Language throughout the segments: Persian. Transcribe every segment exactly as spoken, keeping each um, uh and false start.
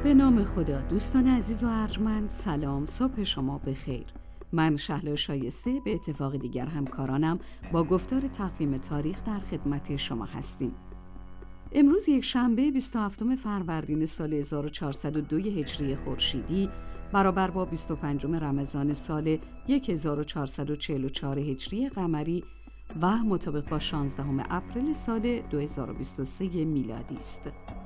به نام خدا. دوستان عزیز و ارجمند، سلام، صبح شما بخیر. من شهلا شایسته به اتفاق دیگر همکارانم با گفتار تقویم تاریخ در خدمت شما هستیم. امروز یک شنبه بیست و هفتم فروردین سال هزار و چهارصد و دو هجری خورشیدی برابر با بیست و پنجم رمضان سال هزار و چهارصد و چهل و چهار هجری قمری و مطابق با شانزدهم اپریل سال دو هزار و بیست و سه میلادی است.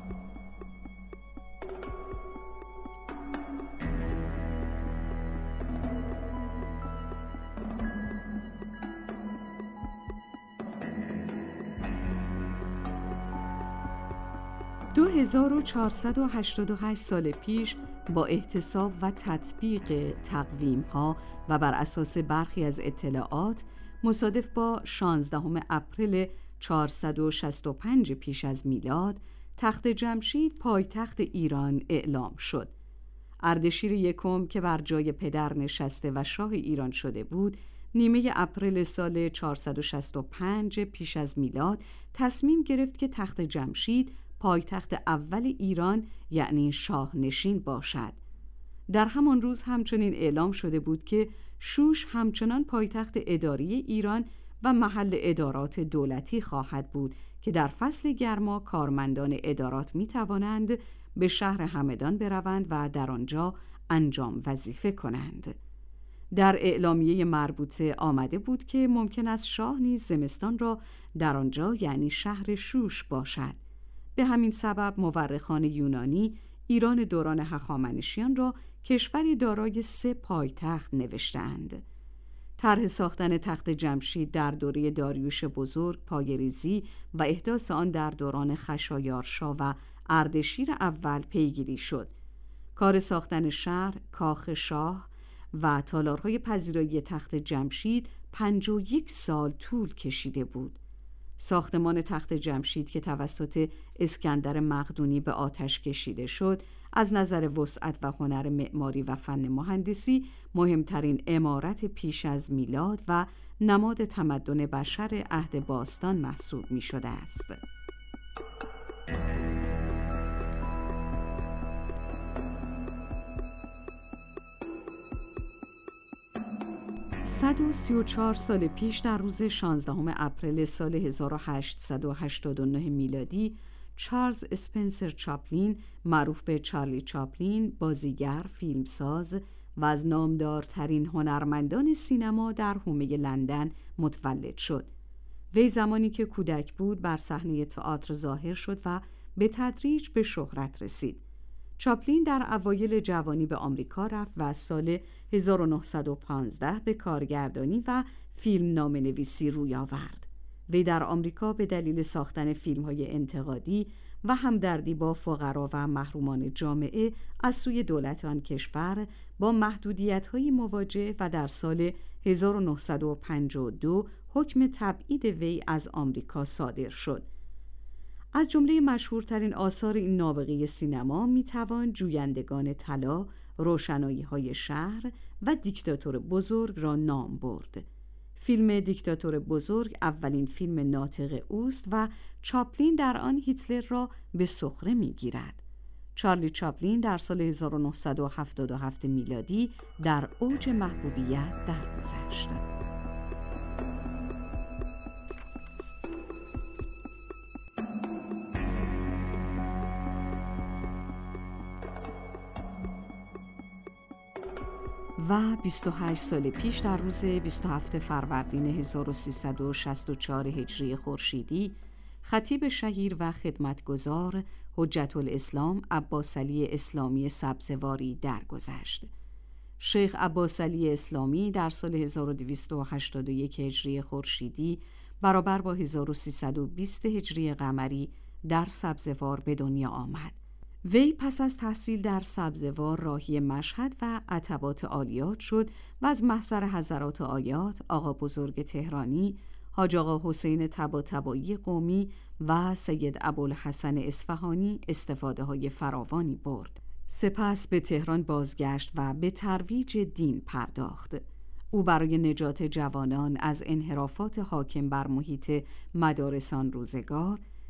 دو هزار و چهارصد و هشتاد و هشت سال پیش با احتساب و تطبیق تقویم‌ها و بر اساس برخی از اطلاعات مصادف با شانزدهم اپریل چهارصد و شصت و پنج پیش از میلاد تخت جمشید پایتخت ایران اعلام شد. اردشیر یکم که بر جای پدر نشسته و شاه ایران شده بود، نیمه اپریل سال چهارصد و شصت و پنج پیش از میلاد تصمیم گرفت که تخت جمشید پایتخت اول ایران یعنی شاه نشین باشد. در همان روز همچنین اعلام شده بود که شوش همچنان پایتخت اداری ایران و محل ادارات دولتی خواهد بود که در فصل گرما کارمندان ادارات می توانند به شهر همدان بروند و در آنجا انجام وظیفه کنند. در اعلامیه مربوطه آمده بود که ممکن است شاه نیز زمستان را در آنجا یعنی شهر شوش باشد. به همین سبب مورخان یونانی ایران دوران هخامنشیان را کشوری دارای سه پایتخت نوشتند. طرح ساختن تخت جمشید در دوره داریوش بزرگ، پایه‌ریزی و احداث آن در دوران خشایارشا و اردشیر اول پیگیری شد. کار ساختن شهر، کاخ شاه و تالارهای پذیرایی تخت جمشید پنج و یک سال طول کشیده بود. ساختمان تخت جمشید که توسط اسکندر مقدونی به آتش کشیده شد، از نظر وسعت و هنر معماری و فن مهندسی مهمترین عمارت پیش از میلاد و نماد تمدن بشر عهد باستان محسوب می شده است. صد و سی و چهار سال پیش در روز شانزدهم اپریل سال هزار و هشتصد و هشتاد و نه میلادی، چارلز اسپنسر چاپلین، معروف به چارلی چاپلین، بازیگر، فیلمساز و از نامدارترین هنرمندان سینما در حومه لندن متولد شد. وی زمانی که کودک بود بر صحنه تئاتر ظاهر شد و به تدریج به شهرت رسید. چاپلین در اوایل جوانی به آمریکا رفت و از سال هزار و نهصد و پانزده به کارگردانی و فیلم نامه‌نویسی روی آورد. وی در آمریکا به دلیل ساختن فیلم‌های انتقادی و همدردی با فقرا و محرومان جامعه از سوی دولت آن کشور با محدودیت‌های مواجه و در سال هزار و نهصد و پنجاه و دو حکم تبعید وی از آمریکا صادر شد. از جمله مشهورترین آثار این نابغه سینما میتوان جویندگان طلا، روشنایی‌های شهر و دیکتاتور بزرگ را نام برد. فیلم دیکتاتور بزرگ اولین فیلم ناطق اوست و چاپلین در آن هیتلر را به سخره میگیرد. چارلی چاپلین در سال هزار و نهصد و هفتاد و هفت میلادی در اوج محبوبیت درگذشت. و بیست و هشت سال پیش در روز بیست و هفتم فروردین هزار و سیصد و شصت و چهار هجری خورشیدی، خطیب شهیر و خدمتگزار حجت الاسلام عباسعلی اسلامی سبزواری درگذشت. شیخ عباسعلی اسلامی در سال هزار و دویست و هشتاد و یک هجری خورشیدی برابر با هزار و سیصد و بیست هجری قمری در سبزوار به دنیا آمد. وی پس از تحصیل در سبزوار راهی مشهد و عتبات عالیات شد و از محضر حضرات آیات، آقا بزرگ تهرانی، حاج آقا حسین طباطبایی قمی و سید ابوالحسن اصفهانی استفاده های فراوانی برد. سپس به تهران بازگشت و به ترویج دین پرداخت. او برای نجات جوانان از انحرافات حاکم بر محیط مدارسان روزگار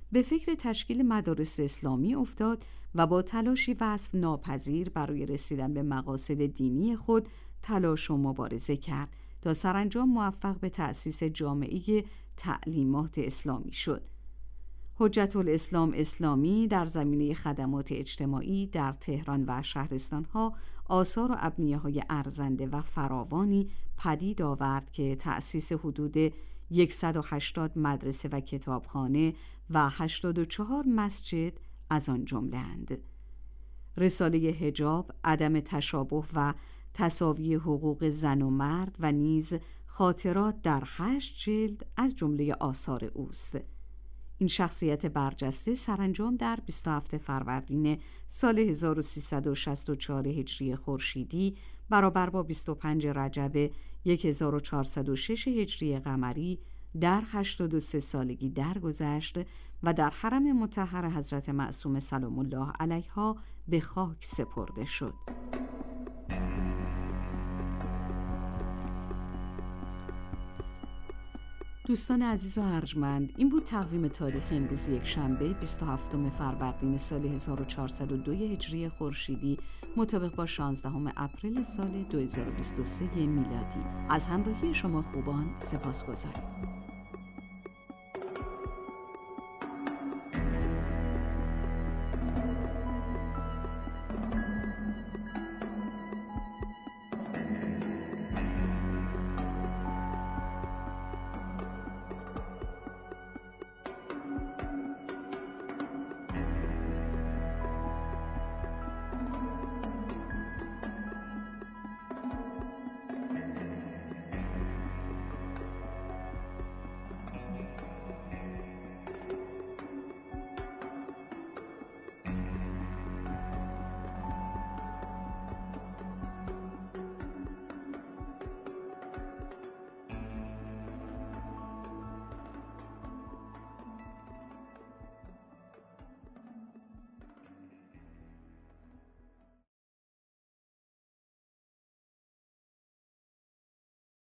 به فکر تشکیل مدارس اسلامی افتاد و با تلاشی وصف ناپذیر برای رسیدن به مقاصد دینی خود تلاش و مبارزه کرد تا سرانجام موفق به تأسیس جامعه تعلیمات اسلامی شد. حجت الاسلام اسلامی در زمینه خدمات اجتماعی در تهران و شهرستانها آثار و ابنیه‌های ارزنده و فراوانی پدید آورد که تأسیس حدود صد و هشتاد مدرسه و کتابخانه و هشتاد و چهار مسجد از آن جمله اند. رساله حجاب، عدم تشابه و تساوی حقوق زن و مرد و نیز خاطرات در هشت جلد از جمله آثار اوست. این شخصیت برجسته سرانجام در بیست و هفتم فروردین سال هزار و سیصد و شصت و چهار هجری خورشیدی برابر با بیست و پنج رجب هزار و چهارصد و شش هجری قمری در هشتاد و سه سالگی درگذشت و در حرم مطهر حضرت معصومه سلام الله علیها به خاک سپرده شد. دوستان عزیز و ارجمند، این بود تقویم تاریخی امروز یک شنبه بیست و هفتم فروردین سال هزار و چهارصد و دو هجری خورشیدی مطابق با شانزدهم اپریل سال دو هزار و بیست و سه میلادی. از همراهی شما خوبان سپاسگزاریم.